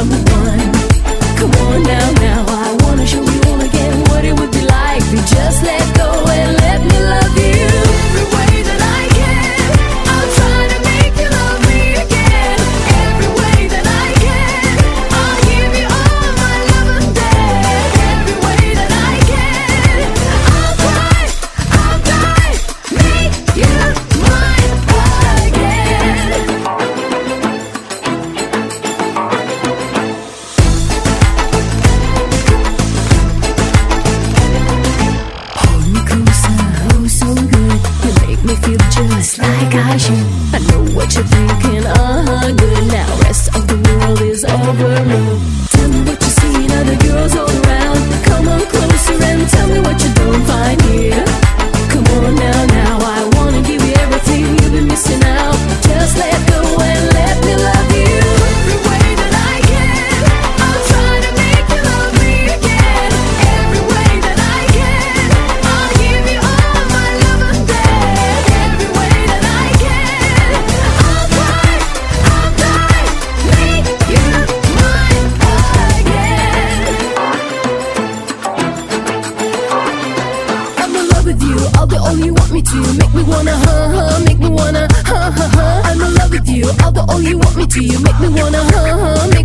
number one. Come on now, now, I wanna show you all again what it would be like if you just let go and let me love you. Every way that I can, I'll try to make you love me again. Every way that I can, I'll give you all my love and then. Every way that I can, I'll try, make you mine again. Hold me closer, oh so good. You make me feel just like I should. I know what you're thinking, good. Now rest of the world is overruled. Tell me what you see in other girls all around. Come on closer and tell me what you don't find here. Come on now, now, I wanna give you everything you've been missing out. Just let go and let me love you. Every way that I can, I'll try to make you love me again. Every way that I can, I'll give you all my love and then. Every way that I can, I'll try, make you mine again. I'm in love with you, I'll do all you want me to. Make me wanna, make me wanna, I'm in love with you, I'll do all you want me to. You make me wanna, make